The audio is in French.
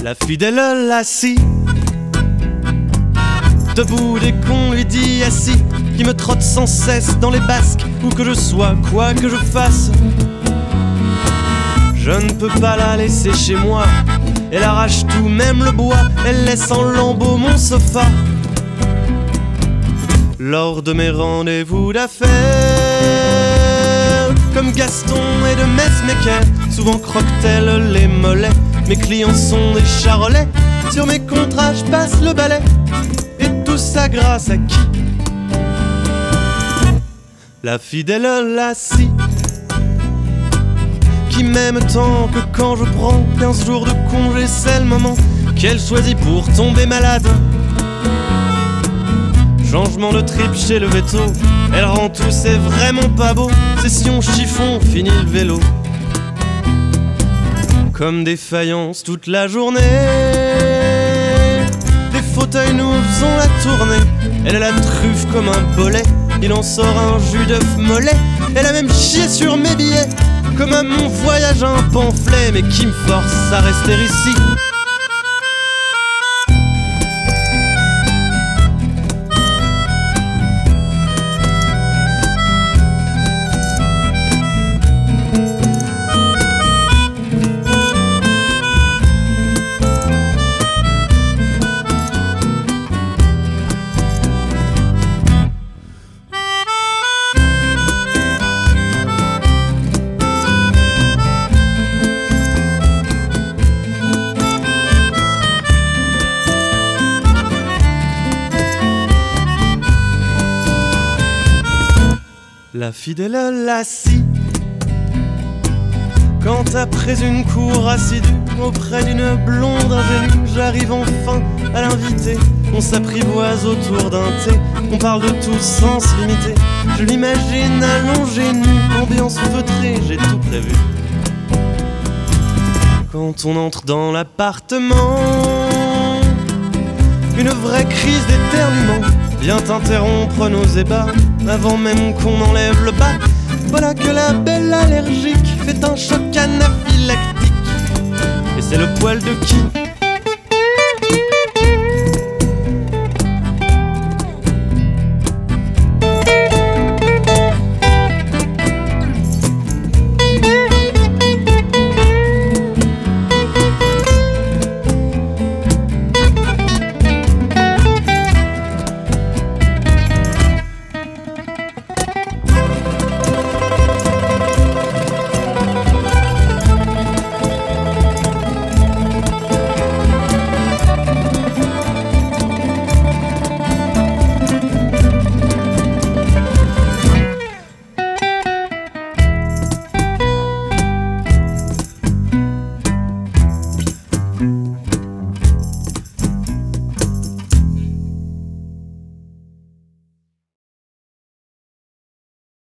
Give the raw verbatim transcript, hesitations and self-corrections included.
La fidèle lassie, debout dès qu'on lui dit assis, qui me trotte sans cesse dans les basques, où que je sois, quoi que je fasse. Je ne peux pas la laisser chez moi, elle arrache tout, même le bois, elle laisse en lambeaux mon sofa. Lors de mes rendez-vous d'affaires, comme Gaston et de Mesmaeker, souvent croque-t-elle les mollets. Mes clients sont des charolais, sur mes contrats je passe le balai. Et tout ça grâce à qui? La fidèle lassie, qui m'aime tant que quand je prends quinze jours de congé, c'est le moment qu'elle choisit pour tomber malade. Changement de trip chez le veto, elle rend tout, c'est vraiment pas beau. Session chiffon, fini le vélo. Comme des faïences toute la journée, des fauteuils nous faisons la tournée. Elle a la truffe comme un bolet, il en sort un jus d'œuf mollet. Elle a même chié sur mes billets, comme à mon voyage un pamphlet. Mais qui me force à rester ici? La fidèle lassie, quand après une cour assidue auprès d'une blonde ingénue, j'arrive enfin à l'inviter. On s'apprivoise autour d'un thé, on parle de tout sans se limiter. Je l'imagine allongée nue, ambiance feutrée, j'ai tout prévu. Quand on entre dans l'appartement, une vraie crise d'éternuement vient interrompre nos ébats, avant même qu'on enlève le bas. Voilà que la belle allergique fait un choc anaphylactique. Et c'est le poil de qui?